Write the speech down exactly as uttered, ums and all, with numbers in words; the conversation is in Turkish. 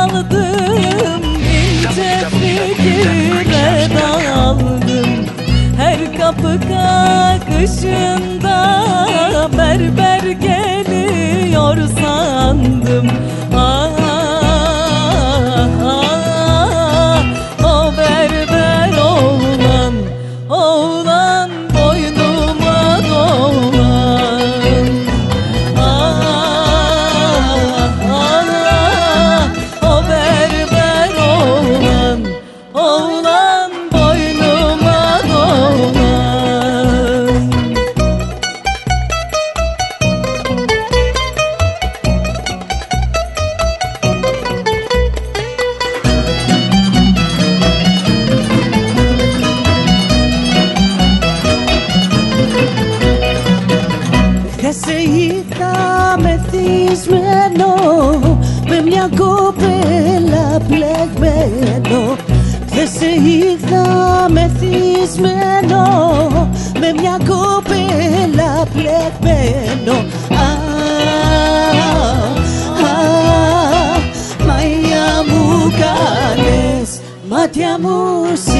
daldım, ince fikire daldım. Her kapı kakışında berber geliyor sandım. Ah, ah, o berber oğlan, oğlan boynuma dolan. Ah, ah, o berber oğlan, oğlan boynuma dolan. Και σε είδα μεθυσμένο με μια κοπέλα πλεγμένο. Και σε είδα μεθυσμένο με μια κοπέλα πλεγμένο. Α, α, μαγιά μου κάνες, μάτια μου